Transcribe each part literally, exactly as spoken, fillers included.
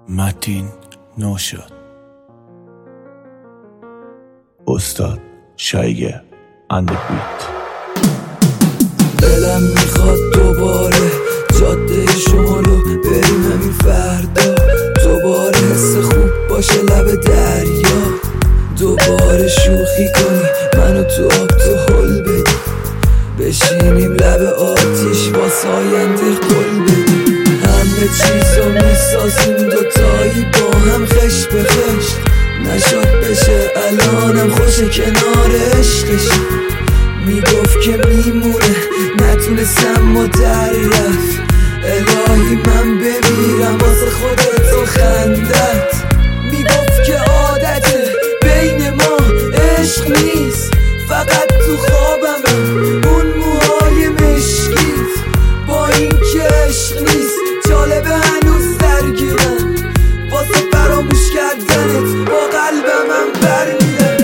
متین نوشاد، استاد شایگه اند بیت. دلم میخواد دوباره جاده شمالو بریم همین فردا، دوباره حس خوب باشه لب دریا، دوباره شوخی کنی منو تو آب تو هل بدی، بشینیم لب آتیش واسه آینده قول بدی، همه چیزو میسازیم دوتایی با هم خش به خش، نشد بشه الانم خوشه کنار عشقش، میگفت که میمونه نتونستم و در رفت، الهی من بمیرم واسه خودت و خندت، میگفت که عادته بین ما عشق نیست، فقط تو خوابم اون موهای مشکیت، با این که عشق نیست جالبه هنوز درگیرم واسه فراموش کردنت، با قلبم هم برمیدم.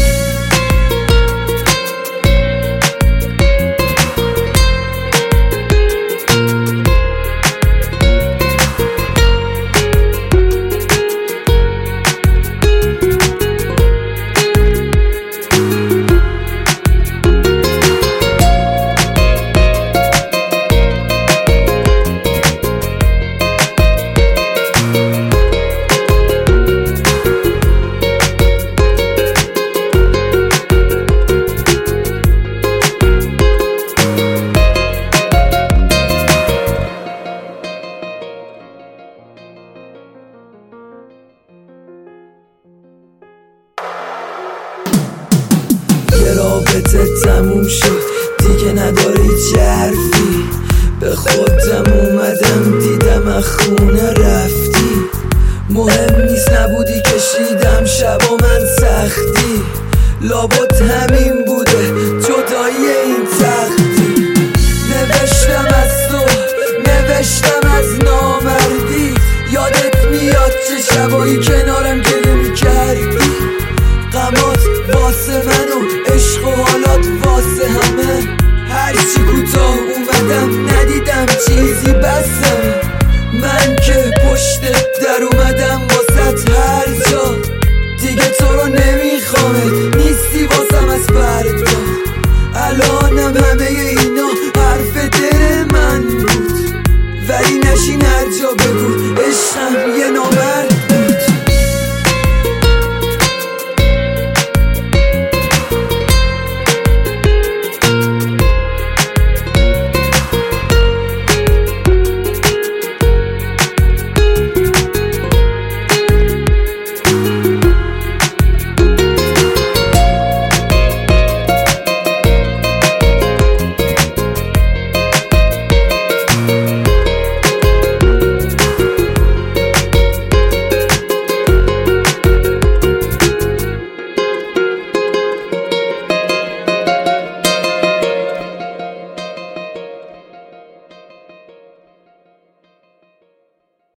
یه رابطه تموم شد دیگه نداره هیچ حرفی، به خودم اومدم دیدم از خونه رفتی، مهم نیست نبودی کشیدم شبا من سختی، لابد همین بوده جدایی این تختی، نوشتم از تو نوشتم از نامردی، یادت میاد چه شبایی